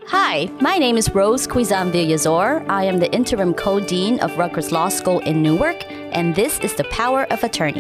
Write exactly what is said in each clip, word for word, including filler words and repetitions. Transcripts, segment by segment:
Hi, my name is Rose Quizan Villazor. I am the interim co-dean of Rutgers Law School in Newark, and this is The Power of Attorney.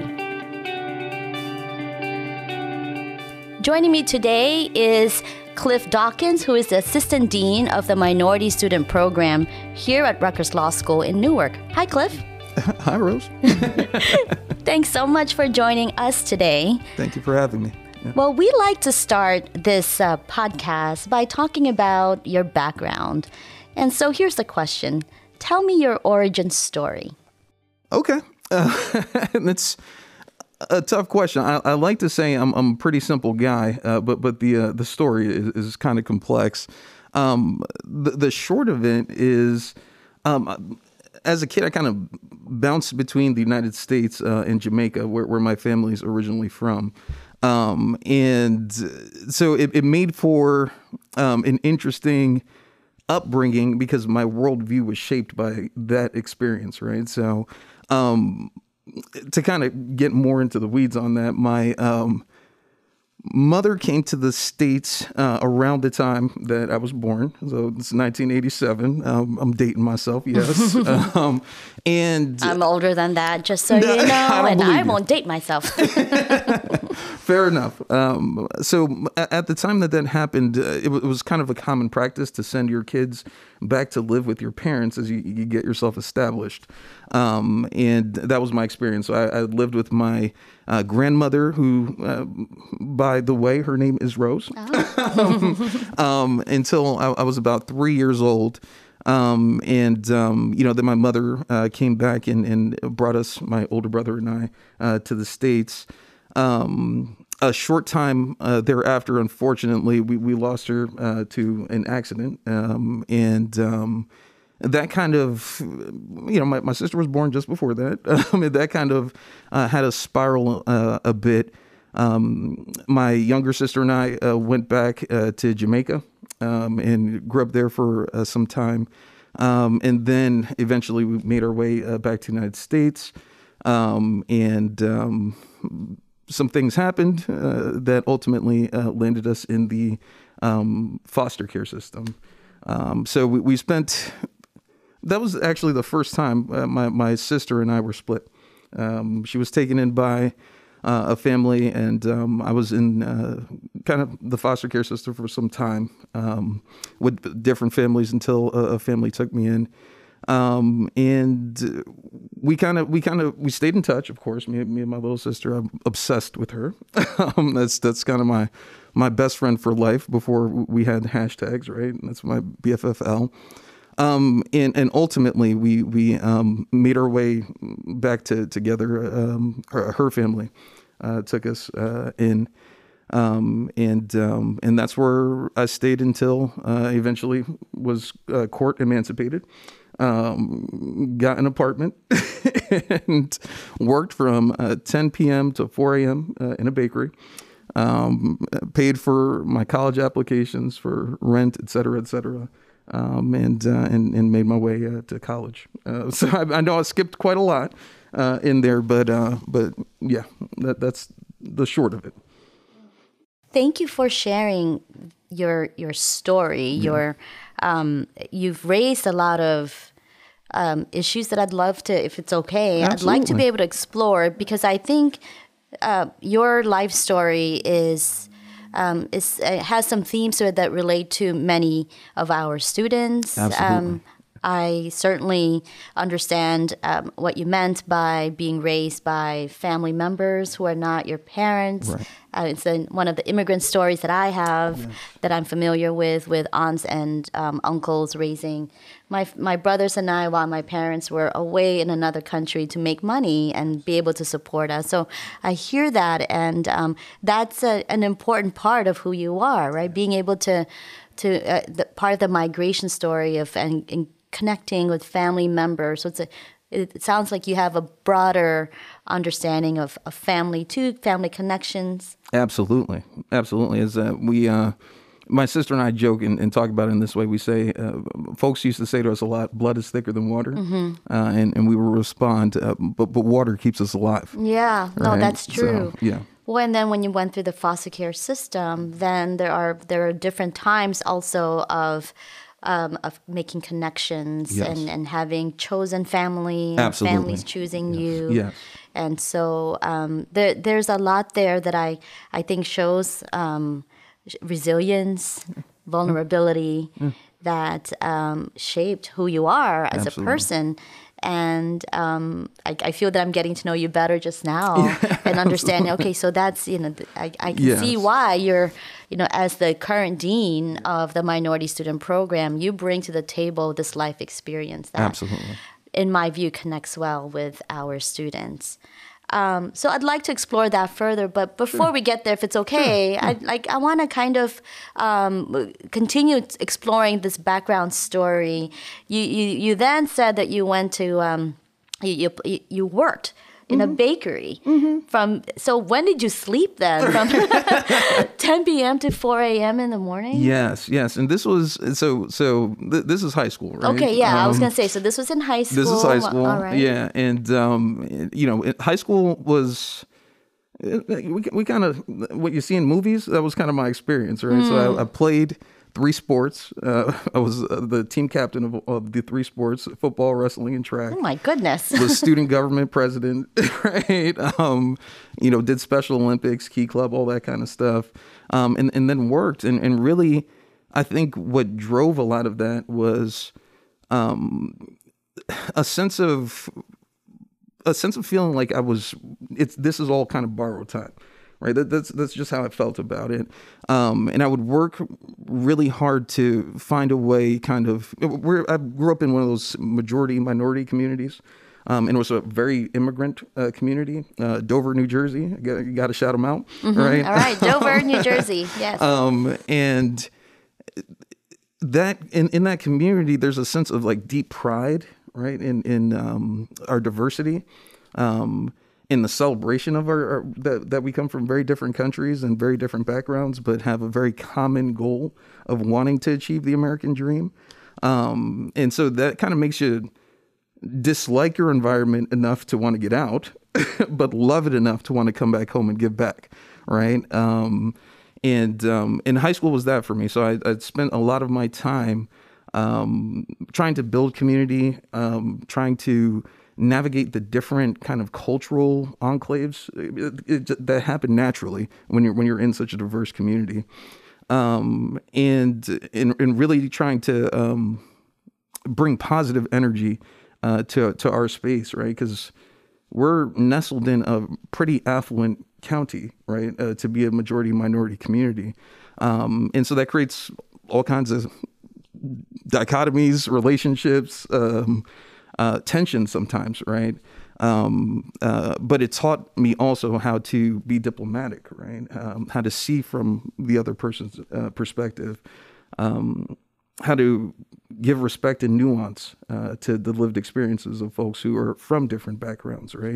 Joining me today is Cliff Dawkins, who is the assistant dean of the Minority Student Program here at Rutgers Law School in Newark. Hi, Cliff. Hi, Rose. Thanks so much for joining us today. Thank you for having me. Yeah. Well, we like to start this uh, podcast by talking about your background. And so here's the question. Tell me your origin story. Okay. Uh, that's a tough question. I, I like to say I'm, I'm a pretty simple guy, uh, but but the uh, the story is, is kind of complex. Um, the, the short of it is, um, as a kid, I kind of bounced between the United States uh, and Jamaica, where, where my family is originally from. Um, and so it, it made for um, an interesting upbringing because my worldview was shaped by that experience, right? So um, to kind of get more into the weeds on that, my um, mother came to the States uh, around the time that I was born. So it's nineteen eighty-seven. Um, I'm dating myself, yes. um, and I'm older than that, just so you know, I and I won't date myself. Fair enough. Um, so at the time that that happened, uh, it, w- it was kind of a common practice to send your kids back to live with your parents as you, you get yourself established. Um, and that was my experience. So I, I lived with my uh, grandmother, who, uh, by the way, her name is Rose, oh. um, um, until I, I was about three years old. Um, and, um, you know, then my mother uh, came back and, and brought us, my older brother and I, uh, to the States. Um, a short time uh, thereafter, unfortunately, we, we lost her uh, to an accident. Um, and um, that kind of, you know, my, my sister was born just before that. Um, and that kind of uh, had a spiral uh, a bit. Um, my younger sister and I uh, went back uh, to Jamaica um, and grew up there for uh, some time. Um, and then eventually we made our way uh, back to the United States. Um, and um, some things happened uh, that ultimately uh, landed us in the um, foster care system. Um, so we, we spent, that was actually the first time uh, my, my sister and I were split. Um, she was taken in by uh, a family, and um, I was in uh, kind of the foster care system for some time um, with different families until a, a family took me in. Um, and we kind of, we kind of, we stayed in touch, of course, me, me and my little sister. I'm obsessed with her. um, that's, that's kind of my, my best friend for life before we had hashtags, right? And that's my B F F L. Um, and, and ultimately we, we, um, made our way back to together. Um, her, her family, uh, took us, uh, in, um, and, um, and that's where I stayed until, uh, eventually was, uh, court emancipated. Um, got an apartment and worked from uh, ten p.m. to four a.m. Uh, in a bakery. Um, paid for my college applications, for rent, et cetera, et cetera, um, and, uh, and and made my way uh, to college. Uh, so I, I know I skipped quite a lot uh, in there, but uh, but yeah, that, that's the short of it. Thank you for sharing your your story. Yeah. Your um, you've raised a lot of um, issues that I'd love to, if it's okay, Absolutely. I'd like to be able to explore, because I think uh, your life story is um, is it has some themes to it that relate to many of our students. Absolutely. Um, I certainly understand um, what you meant by being raised by family members who are not your parents. Right. Uh, it's an, one of the immigrant stories that I have yes. that I'm familiar with, with aunts and um, uncles raising my my brothers and I while my parents were away in another country to make money and be able to support us. So I hear that, and um, that's a, an important part of who you are, right? Being able to, to uh, the, part of the migration story of and, and connecting with family members. So it's a, it sounds like you have a broader understanding of, of family too, family connections. Absolutely. Absolutely. As uh, we, uh, my sister and I joke and, and talk about it in this way. We say, uh, folks used to say to us a lot, blood is thicker than water. Mm-hmm. Uh, and, and we will respond, uh, but, but water keeps us alive. Yeah, no, right? that's true. So, yeah. Well, and then when you went through the foster care system, then there are there are different times also of um, of making connections Yes. and, and having chosen family, and Absolutely. families choosing Yes. you. Yes. And so um, there there's a lot there that I I think shows um, resilience, vulnerability that um, shaped who you are as Absolutely. a person. And um, I, I feel that I'm getting to know you better just now and understanding, okay, so that's, you know, th- I, I can Yes. see why you're, you know, as the current dean of the minority student program, you bring to the table this life experience that, Absolutely. in my view, connects well with our students. Um, so I'd like to explore that further, but before we get there, if it's okay, I like I want to kind of um, continue t- exploring this background story. You you you then said that you went to um, you, you you worked in a bakery from. So when did you sleep then? From ten p.m. to four a.m. in the morning? Yes, yes, and this was so. So th- this is high school, right? Okay, yeah, I was Um, gonna say. So this was in high school. This is high school. All right. Yeah, and um, you know, it- high school was. We we kind of what you see in movies. That was kind of my experience, right? So Hmm. I, I played three sports. Uh, I was uh, the team captain of, of the three sports: football, wrestling, and track. Oh my goodness. Was student government president, right? Um, you know, did Special Olympics, Key Club, all that kind of stuff, um, and and then worked. And and really, I think what drove a lot of that was um, a sense of a sense of feeling like I was. It's this is all kind of borrowed time. Right, that, that's that's just how I felt about it, um, and I would work really hard to find a way. Kind of, where I grew up in one of those majority minority communities, um, and it was a very immigrant uh, community, uh, Dover, New Jersey. You got, you got to shout them out, right? All right, Dover, New Jersey. Yes. Um, and that in, in that community, there's a sense of like deep pride, right, in in um, our diversity. Um, in the celebration of our, our that, that we come from very different countries and very different backgrounds, but have a very common goal of wanting to achieve the American dream. Um, and so that kind of makes you dislike your environment enough to want to get out, but love it enough to want to come back home and give back. Right. Um, and um, in high school was that for me. So I, I spent a lot of my time um, trying to build community, um, trying to navigate the different kind of cultural enclaves it, it, that happen naturally when you're when you're in such a diverse community, um, and in and really trying to um, bring positive energy uh, to to our space, right? Because we're nestled in a pretty affluent county, right? Uh, to be a majority minority community, um, and so that creates all kinds of dichotomies, relationships. Um, Uh, tension sometimes, right? Um, uh, but it taught me also how to be diplomatic, right? Um, how to see from the other person's uh, perspective, um, how to give respect and nuance uh, to the lived experiences of folks who are from different backgrounds, right?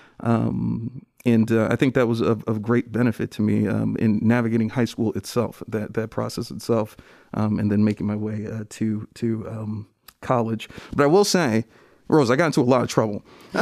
Um, and uh, I think that was of, of great benefit to me um, in navigating high school itself, that that process itself, um, and then making my way uh, to to um, college. But I will say, Rose, I got into a lot of trouble.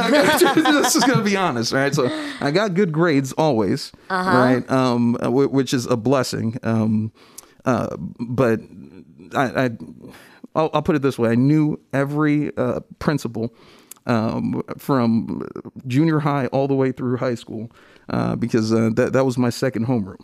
This is going to be honest, right? So I got good grades always, uh-huh. right? Um, w- which is a blessing. Um, uh, but I, I I'll, I'll put it this way: I knew every uh, principal um, from junior high all the way through high school uh, because uh, that that was my second homeroom.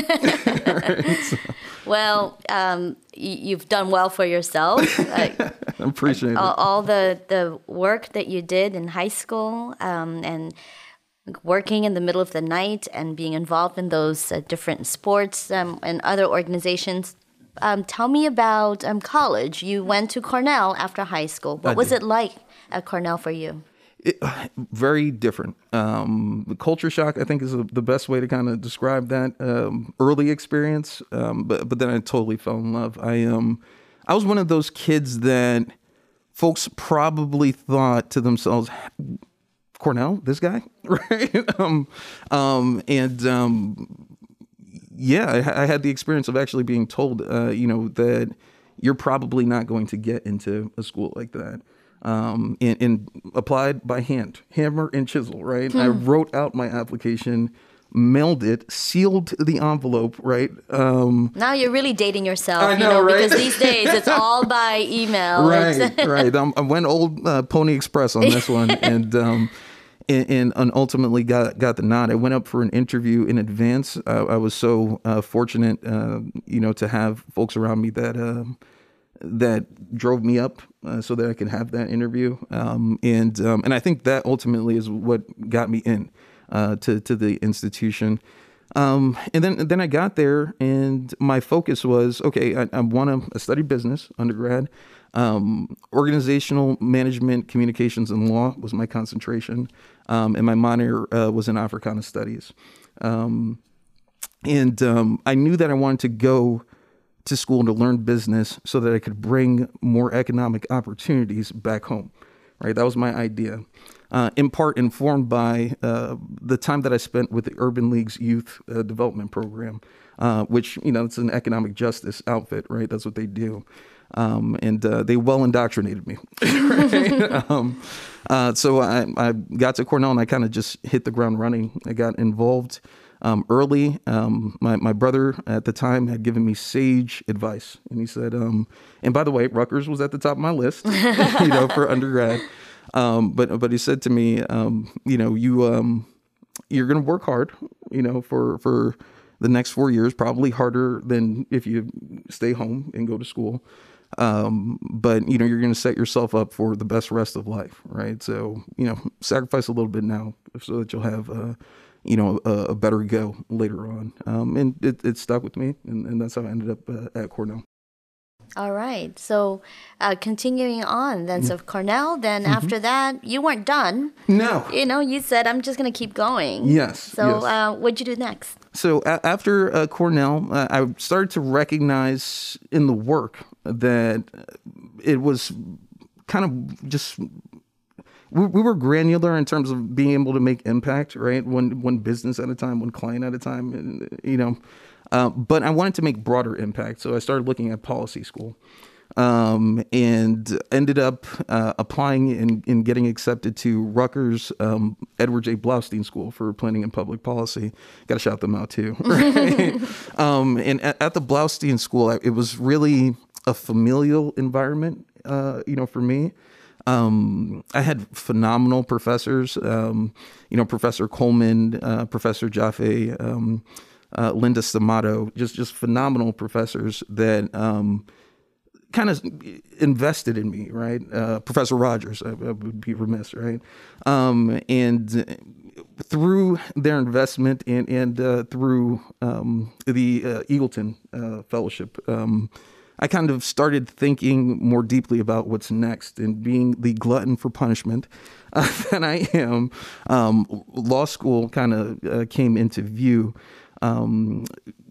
Right, so. Well, um, y- you've done well for yourself. Uh, I appreciate all, it. all the, the work that you did in high school um, and working in the middle of the night and being involved in those uh, different sports um, and other organizations. Um, tell me about um, college. You went to Cornell after high school. What I was did. it like at Cornell for you? It, very different. Um, the culture shock, I think, is the best way to kind of describe that um, early experience. Um, but but then I totally fell in love. I um I was one of those kids that folks probably thought to themselves, Cornell, this guy, right? um, um, and um, yeah, I, I had the experience of actually being told, uh, you know, that you're probably not going to get into a school like that. Um, and, and applied by hand, hammer and chisel, right? Hmm. I wrote out my application mailed it, sealed the envelope, right? Um, now you're really dating yourself, I know, you know, right? because these days it's all by email. Right, It's right. Um, I went old uh, Pony Express on this one, and, um, and and and ultimately got got the nod. I went up for an interview in advance. Uh, I was so uh, fortunate, uh, you know, to have folks around me that um, that drove me up uh, so that I could have that interview. Um, and um, and I think that ultimately is what got me in uh, to to the institution. Um, and then and then I got there, and my focus was, okay, I, I want to study business undergrad. Um, organizational management, communications, and law was my concentration. Um, and my minor uh, was in Africana studies. Um, and um, I knew that I wanted to go to school to learn business so that I could bring more economic opportunities back home. Right, that was my idea. Uh, in part informed by uh, the time that I spent with the Urban League's Youth uh, Development Program, uh, which, you know, it's an economic justice outfit, right? That's what they do. Um, and uh, they well indoctrinated me. Right? um, uh, so I, I got to Cornell, and I kind of just hit the ground running. I got involved um, early. Um, my, my brother at the time had given me sage advice. And he said, um, and by the way, Rutgers was at the top of my list, you know, for undergrad. Um, but but he said to me, um, you know, you um, you're going to work hard, you know, for for the next four years, probably harder than if you stay home and go to school. Um, but, you know, you're going to set yourself up for the best rest of life. Right. So, you know, sacrifice a little bit now so that you'll have, uh, you know, a, a better go later on. Um, and it, it stuck with me. And, and that's how I ended up uh, at Cornell. all right. So uh, continuing on then, so Cornell, then mm-hmm. after that, you weren't done. No. You know, you said, I'm just going to keep going. Yes. So yes. Uh, what'd you do next? So a- after uh, Cornell, uh, I started to recognize in the work that it was kind of just, we, we were granular in terms of being able to make impact, right? One, one business at a time, one client at a time, and, you know. Uh, but I wanted to make broader impact, so I started looking at policy school, um, and ended up uh, applying and, and getting accepted to Rutgers um, Edward J. Blaustein School for Planning and Public Policy. Got to shout them out too. Right? um, and at, at the Blaustein School, it was really a familial environment, uh, you know, for me. Um, I had phenomenal professors, um, you know, Professor Coleman, uh, Professor Jaffe, um, Uh, Linda Stamato, just just phenomenal professors that um, kind of invested in me, right? Uh, Professor Rogers, I, I would be remiss, right? Um, and through their investment and, and uh, through um, the uh, Eagleton uh, Fellowship, um, I kind of started thinking more deeply about what's next, and being the glutton for punishment uh, that I am, um, law school kind of uh, came into view. Um,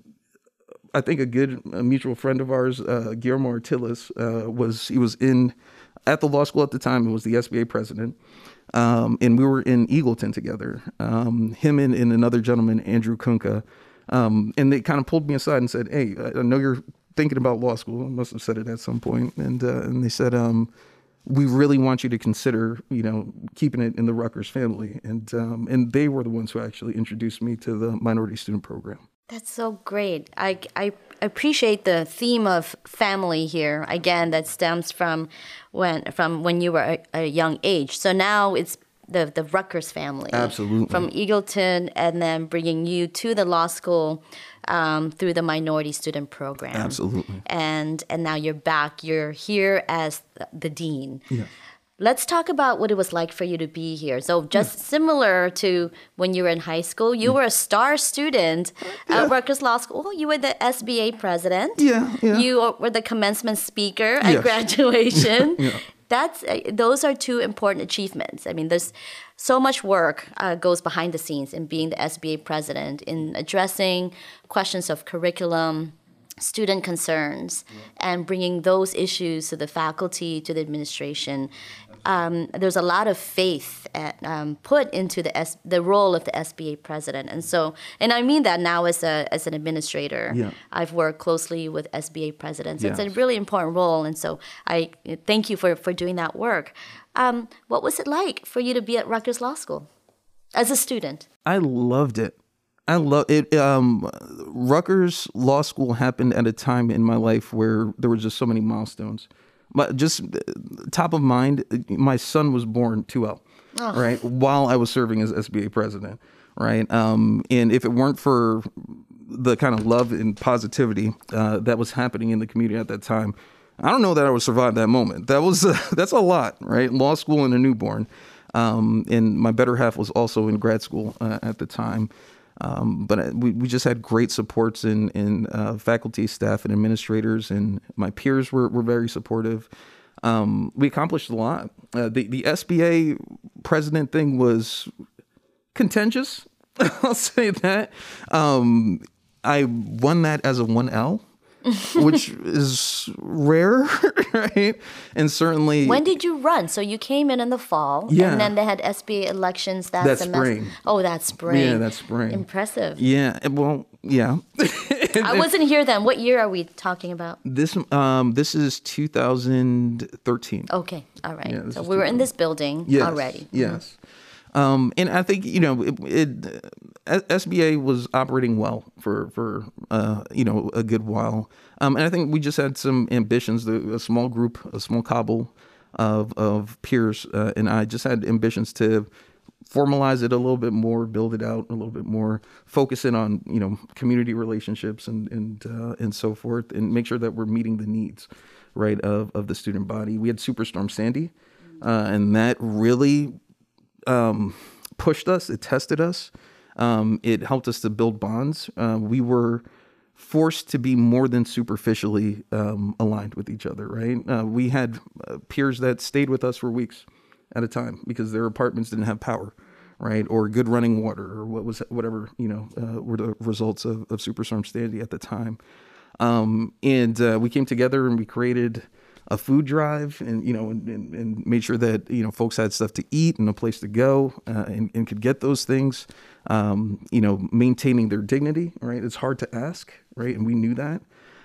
I think a good a mutual friend of ours, uh, Guillermo Artiles, uh, was, he was in, at the law school at the time, he was the S B A president. Um, and we were in Eagleton together, um, him and, and another gentleman, Andrew Kunka. Um, and they kind of pulled me aside and said, hey, I know you're thinking about law school. I must have said it at some point. And, uh, and they said, um, we really want you to consider, you know, keeping it in the Rutgers family. And um, and they were the ones who actually introduced me to the minority student program. That's so great. I, I appreciate the theme of family here. Again, that stems from when from when you were a, a young age. So now it's the, the Rutgers family. Absolutely. From Eagleton, and then bringing you to the law school um, through the minority student program. Absolutely. And and now you're back. You're here as the dean. Yeah. Let's talk about what it was like for you to be here. So just yeah. similar to when you were in high school, you yeah. were a star student yeah. at Rutgers Law School. You were the S B A president. Yeah, yeah. You were the commencement speaker at yes. graduation. yeah. That's uh, those are two important achievements. I mean, there's so much work uh, goes behind the scenes in being the S B A president, in addressing questions of curriculum, student concerns, yeah. and bringing those issues to the faculty, to the administration. Um, there's a lot of faith at, um, put into the S- the role of the S B A president, and so, and I mean that now as a as an administrator. Yeah. I've worked closely with S B A presidents. Yes. It's a really important role, and so I thank you for for doing that work. Um, what was it like for you to be at Rutgers Law School as a student? I loved it. I love it. Um, Rutgers Law School happened at a time in my life where there were just so many milestones. But just uh, top of mind, my son was born two L, Oh. right, while I was serving as S B A president, right? Um, and if it weren't for the kind of love and positivity uh, that was happening in the community at that time, I don't know that I would survive that moment. That was uh, that's a lot, right? Law school and a newborn. Um, and my better half was also in grad school uh, at the time. Um, but we, we just had great supports in, in uh, faculty, staff, and administrators, and my peers were, were very supportive. Um, we accomplished a lot. Uh, the, the S B A president thing was contentious, I'll say that. Um, I won that as a one L. Which is rare, right? And certainly... When did you run? So you came in in the fall, Yeah. and then they had S B A elections that, That semester. spring. Oh, that spring. Yeah, that spring. Impressive. Yeah, well, yeah. I wasn't here then. What year are we talking about? This um this is two thousand thirteen. Okay, all right. Yeah, this so is we were in this building Yes, already. Yes. Um, and I think, you know, it, it uh, S B A was operating well for, for uh, you know, a good while. Um, and I think we just had some ambitions. The, a small group, a small cobble of, of peers uh, and I just had ambitions to formalize it a little bit more, build it out a little bit more, focus in on, you know, community relationships and and uh, and so forth, and make sure that we're meeting the needs, right, of, of the student body. We had Superstorm Sandy, uh, and that really um, pushed us. It tested us. Um, it helped us to build bonds. Uh, we were forced to be more than superficially um, aligned with each other, right? Uh, we had uh, peers that stayed with us for weeks at a time because their apartments didn't have power, right? Or good running water, or what was whatever, you know, uh, were the results of, of Superstorm Sandy at the time. Um, and uh, we came together and we created a food drive, and you know, and, and, and made sure that you know folks had stuff to eat and a place to go, uh, and, and could get those things. Um, you know, maintaining their dignity, right? It's hard to ask, right? And we knew that.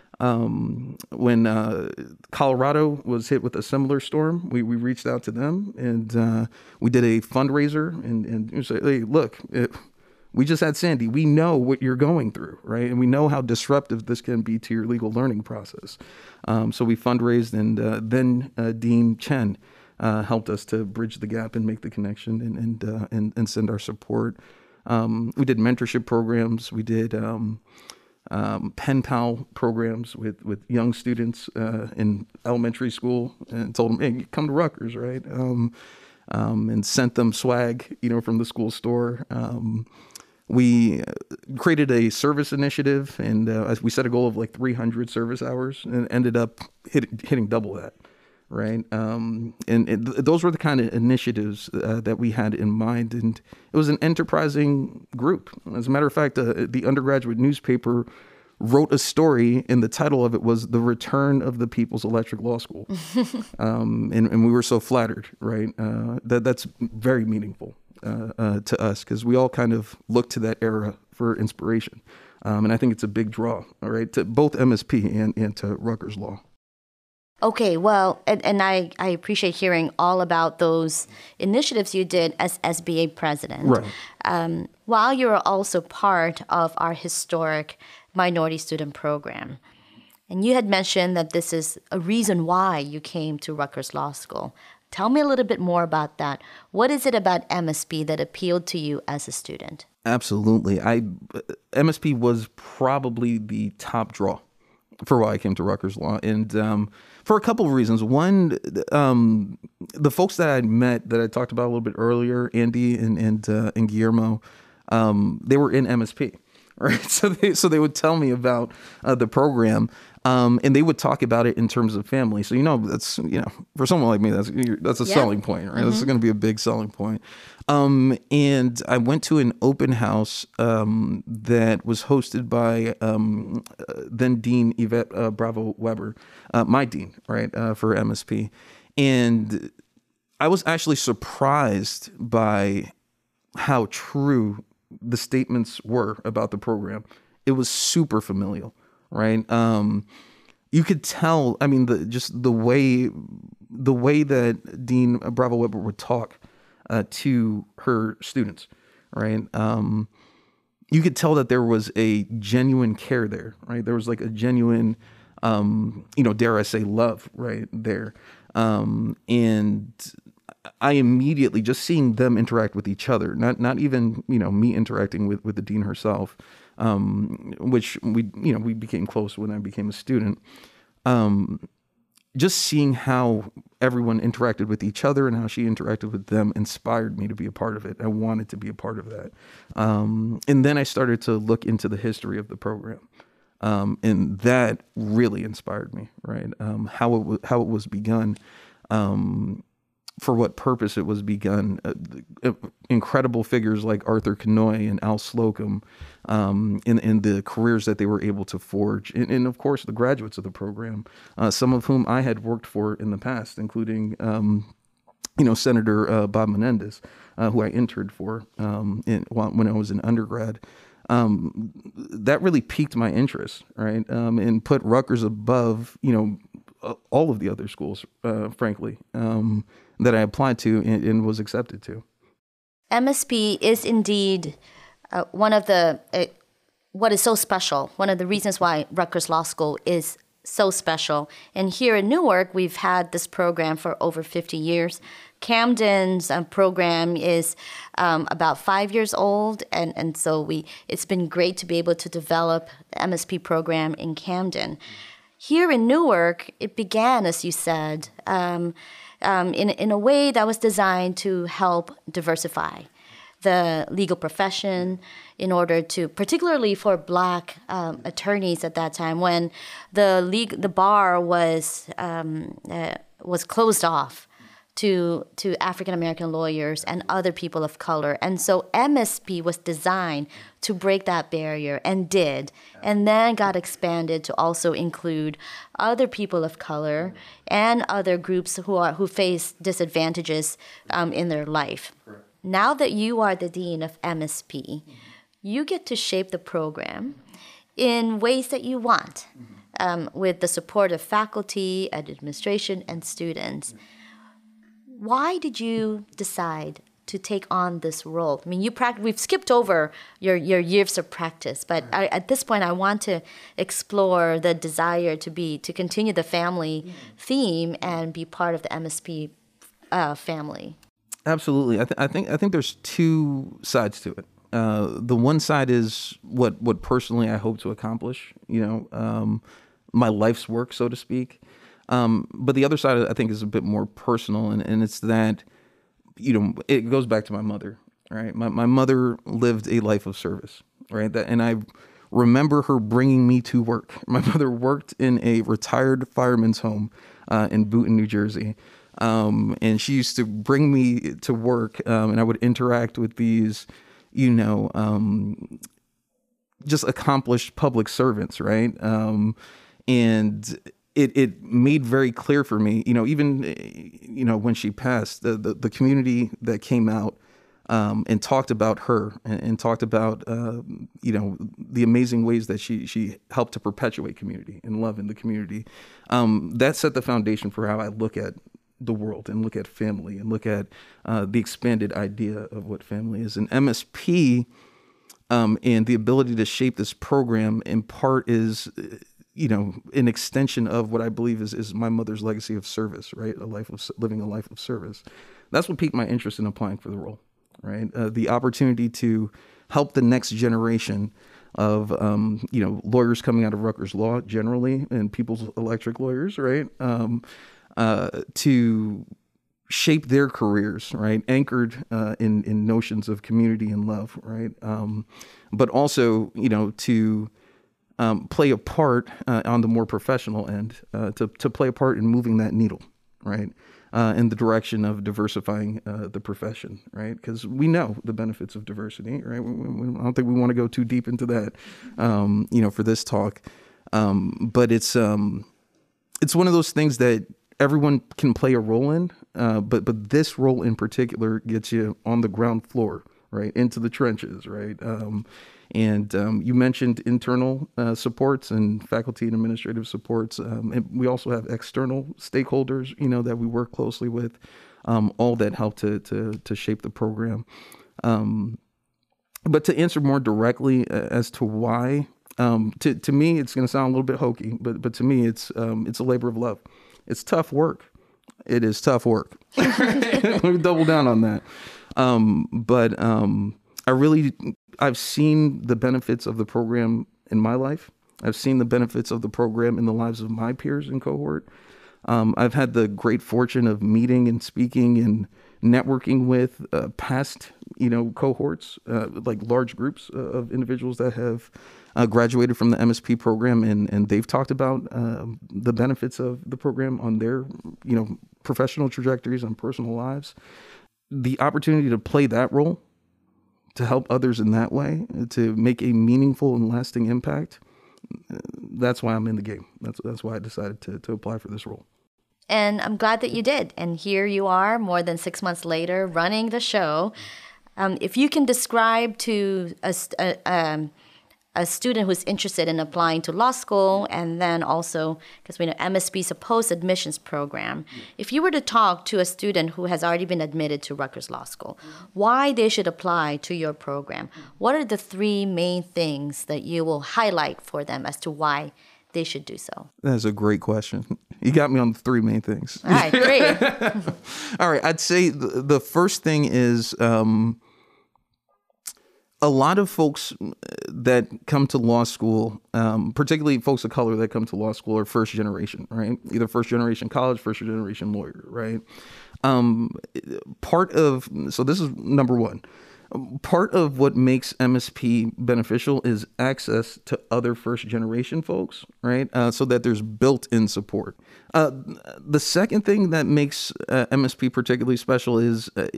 Um, when uh, Colorado was hit with a similar storm, we, we reached out to them, and uh, we did a fundraiser, and and we said, hey, look, it, we just had Sandy. We know what you're going through, right? And we know how disruptive this can be to your legal learning process. Um, so we fundraised, and uh, then uh, Dean Chen uh, helped us to bridge the gap and make the connection, and and uh, and, and send our support. Um, we did mentorship programs. We did um, um, pen pal programs with, with young students uh, in elementary school, and told them, hey, come to Rutgers, right? Um, um, and sent them swag, you know, from the school store. Um, we created a service initiative, and uh, we set a goal of like three hundred service hours, and ended up hit, hitting double that. Right. Um, and it, those were the kind of initiatives uh, that we had in mind. And it was an enterprising group. As a matter of fact, uh, the undergraduate newspaper wrote a story, and the title of it was The Return of the People's Electric Law School. um, and, and we were so flattered. Right. Uh, that that's very meaningful uh, uh, to us, because we all kind of look to that era for inspiration. Um, and I think it's a big draw. All right. To both M S P and, and to Rutgers Law. Okay, well, and, and I, I appreciate hearing all about those initiatives you did as S B A president. Right. Um, while you were also part of our historic minority student program. And you had mentioned that this is a reason why you came to Rutgers Law School. Tell me a little bit more about that. What is it about M S P that appealed to you as a student? Absolutely. I M S P was probably the top draw for why I came to Rutgers Law, and um, for a couple of reasons. One, um, the folks that I met that I talked about a little bit earlier, Andy and and, uh, and Guillermo, um, they were in M S P, right? So they so they would tell me about uh, the program, um, and they would talk about it in terms of family. So you know, that's you know, for someone like me, that's that's a yeah. selling point, right? Mm-hmm. This is going to be a big selling point. Um, and I went to an open house um, that was hosted by um, uh, then Dean Yvette uh, Bravo Weber, uh, my dean, right, uh, for M S P. And I was actually surprised by how true the statements were about the program. It was super familial, right? Um, you could tell, I mean, the just the way the way that Dean Bravo Weber would talk Uh, to her students, right? Um, you could tell that there was a genuine care there, right? There was like a genuine, um, you know, dare I say, love right there. Um, and I immediately just seeing them interact with each other, not not even, you know, me interacting with, with the dean herself, um, which we, you know, we became close when I became a student. Um, just seeing how everyone interacted with each other and how she interacted with them inspired me to be a part of it. I wanted to be a part of that. Um, and then I started to look into the history of the program. Um, and that really inspired me, right? Um, how it w- how it was begun, um, for what purpose it was begun. Uh, uh, incredible figures like Arthur Kanoy and Al Slocum, um, in, in the careers that they were able to forge. And, and of course, the graduates of the program, uh, some of whom I had worked for in the past, including, um, you know, Senator uh, Bob Menendez, uh, who I interned for um, in, when I was an undergrad. Um, that really piqued my interest, right? Um, and put Rutgers above, you know, all of the other schools, uh, frankly, um, that I applied to and, and was accepted to. M S P is indeed uh, one of the, uh, what is so special, one of the reasons why Rutgers Law School is so special. And here in Newark, we've had this program for over fifty years. Camden's uh, program is um, about five years old, and, and so we it's been great to be able to develop the M S P program in Camden. Here in Newark, it began, as you said, um, um, in, in a way that was designed to help diversify the legal profession in order to, particularly for Black um, attorneys at that time, when the league, the bar was um, uh, was closed off to to African American lawyers and other people of color. And so M S P was designed to break that barrier, and did, and then got expanded to also include other people of color and other groups who are who face disadvantages um, in their life. Correct. Now that you are the dean of M S P, you get to shape the program in ways that you want, um, with the support of faculty, administration, and students. Why did you decide to take on this role? I mean, you practice, we've skipped over your, your years of practice, but I, at this point, I want to explore the desire to be to continue the family yeah. theme and be part of the M S P uh, family. Absolutely, I, th- I think I think there's two sides to it. Uh, the one side is what what personally I hope to accomplish. You know, um, my life's work, so to speak. Um, but the other side, I think, is a bit more personal, and, and it's that, you know, it goes back to my mother, right? My my mother lived a life of service, right? That, and I remember her bringing me to work. My mother worked in a retired fireman's home uh, in Boonton, New Jersey, um, and she used to bring me to work, um, and I would interact with these, you know, um, just accomplished public servants, right? Um, and It, it made very clear for me, you know, even, you know, when she passed, the, the, the community that came out um, and talked about her and, and talked about, uh, you know, the amazing ways that she, she helped to perpetuate community and love in the community. Um, that set the foundation for how I look at the world and look at family and look at uh, the expanded idea of what family is. And M S P um, and the ability to shape this program in part is, you know, an extension of what I believe is, is my mother's legacy of service, right? A life of living a life of service. That's what piqued my interest in applying for the role, right? Uh, the opportunity to help the next generation of, um, you know, lawyers coming out of Rutgers Law generally, and People's Electric lawyers, right? Um, uh, to shape their careers, right? Anchored uh, in, in notions of community and love, right? Um, but also, you know, to Um, play a part uh, on the more professional end, uh, to to play a part in moving that needle, right, uh, in the direction of diversifying uh, the profession, right? Because we know the benefits of diversity, right? We, we, I don't think we want to go too deep into that, um, you know, for this talk. Um, but it's um, it's one of those things that everyone can play a role in, uh, but but this role in particular gets you on the ground floor, right, into the trenches, right. Um, And um, you mentioned internal uh, supports and faculty and administrative supports. Um, and we also have external stakeholders, you know, that we work closely with, um, all that help to, to to shape the program. Um, but to answer more directly as to why, um, to to me, it's going to sound a little bit hokey, but but to me, it's um, it's a labor of love. It's tough work. It is tough work. Let me double down on that. Um, but um, I really, I've seen the benefits of the program in my life. I've seen the benefits of the program in the lives of my peers in cohort. Um, I've had the great fortune of meeting and speaking and networking with uh, past, you know, cohorts, uh, like large groups uh, of individuals that have uh, graduated from the M S P program, and, and they've talked about uh, the benefits of the program on their, you know, professional trajectories and personal lives. The opportunity to play that role, to help others in that way, to make a meaningful and lasting impact. That's why I'm in the game. That's that's why I decided to to apply for this role. And I'm glad that you did. And here you are, more than six months later, running the show. Um, if you can describe to a, a, um, a student who's interested in applying to law school, and then also, because we know M S P is a post-admissions program, if you were to talk to a student who has already been admitted to Rutgers Law School, why they should apply to your program, what are the three main things that you will highlight for them as to why they should do so? That's a great question. You got me on the three main things. All right, three. All right, I'd say the, the first thing is um, a lot of folks that come to law school, um, particularly folks of color that come to law school, are first generation, right? Either first generation college, first generation lawyer, right? Um, part of, so this is number one. Part of what makes M S P beneficial is access to other first generation folks, right? Uh, so that there's built-in support. Uh, the second thing that makes uh, M S P particularly special is uh,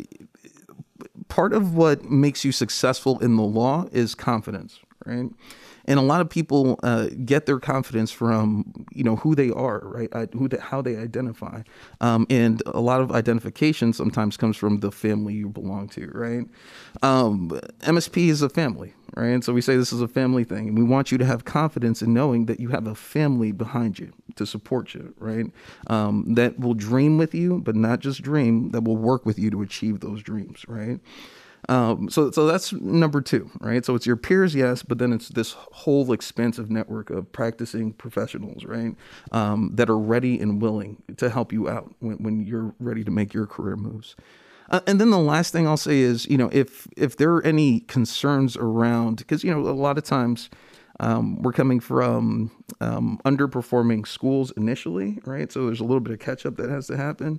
part of what makes you successful in the law is confidence, right? And a lot of people uh, get their confidence from, you know, who they are, right? I, who they, how they identify. Um, and a lot of identification sometimes comes from the family you belong to, right? Um, M S P is a family, right? And so we say this is a family thing. And we want you to have confidence in knowing that you have a family behind you to support you, right? Um, that will dream with you, but not just dream, that will work with you to achieve those dreams, right? Um, so, so that's number two, right? So it's your peers, yes, but then it's this whole expansive network of practicing professionals, right? Um, that are ready and willing to help you out when, when you're ready to make your career moves. Uh, and then the last thing I'll say is, you know, if, if there are any concerns around, because, you know, a lot of times, Um, we're coming from um, underperforming schools initially, right? So there's a little bit of catch up that has to happen.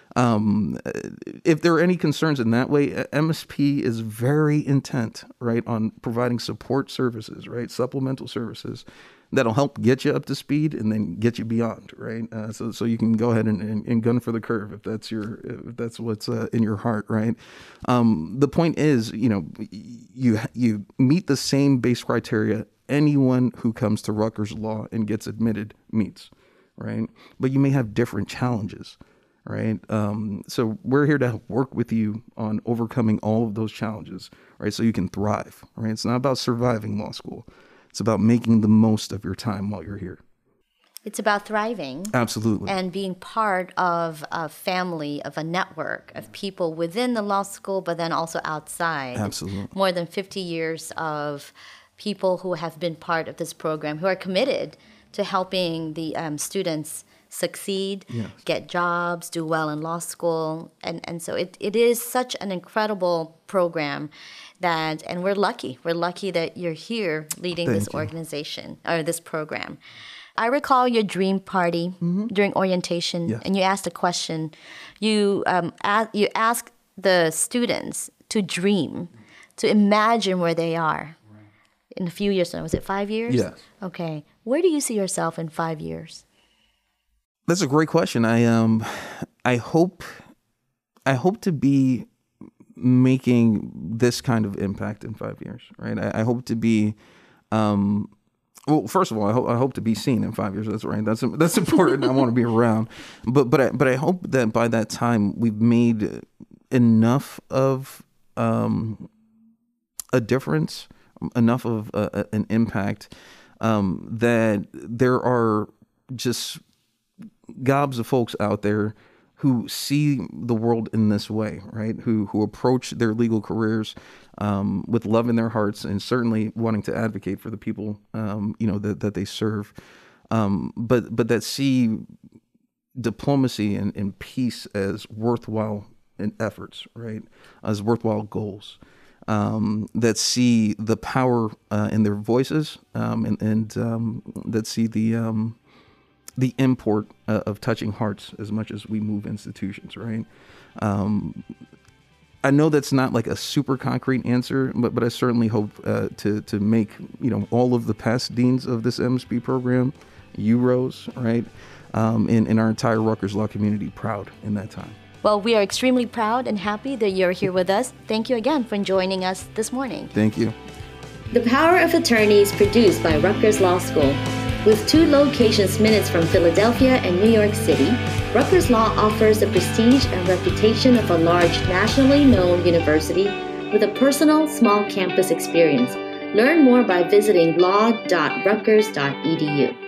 Um, if there are any concerns in that way, M S P is very intent, right, on providing support services, right, supplemental services that'll help get you up to speed and then get you beyond, right? Uh, so so you can go ahead and, and, and gun for the curve if that's your if that's what's uh, in your heart, right? Um, the point is, you know, you you meet the same base criteria anyone who comes to Rutgers Law and gets admitted meets, right? But you may have different challenges, right? Um, so we're here to work with you on overcoming all of those challenges, right? So you can thrive, right? It's not about surviving law school. It's about making the most of your time while you're here. It's about thriving. Absolutely. And being part of a family, of a network of people within the law school, but then also outside. Absolutely. More than fifty years of people who have been part of this program, who are committed to helping the um, students succeed, yes. get jobs, do well in law school. And, and so it, it is such an incredible program that, and we're lucky. We're lucky that you're here leading Thank this you. organization or this program. I recall your dream party mm-hmm. during orientation, yes. and you asked a question. You, um, ask, you asked the students to dream, to imagine where they are. In a few years now, was it five years? Yes. Okay. Where do you see yourself in five years? That's a great question. I um, I hope, I hope to be making this kind of impact in five years. Right. I, I hope to be, um, well, first of all, I hope I hope to be seen in five years. That's right. That's that's important. I want to be around, but but I, but I hope that by that time we've made enough of um, a difference. Enough of uh, an impact um, that there are just gobs of folks out there who see the world in this way, right? Who who approach their legal careers um, with love in their hearts and certainly wanting to advocate for the people, um, you know, that, that they serve. Um, but but that see diplomacy and, and peace as worthwhile efforts, right? As worthwhile goals. Um, that see the power uh, in their voices, um, and, and um, that see the um, the import uh, of touching hearts as much as we move institutions, right? Um, I know that's not like a super concrete answer, but but I certainly hope uh, to to make, you know, all of the past deans of this M S P program, you, Rose, right, um, and, and our entire Rutgers Law community proud in that time. Well, we are extremely proud and happy that you're here with us. Thank you again for joining us this morning. Thank you. The Power of Attorney is produced by Rutgers Law School. With two locations minutes from Philadelphia and New York City, Rutgers Law offers the prestige and reputation of a large, nationally known university with a personal, small campus experience. Learn more by visiting law dot rutgers dot e d u.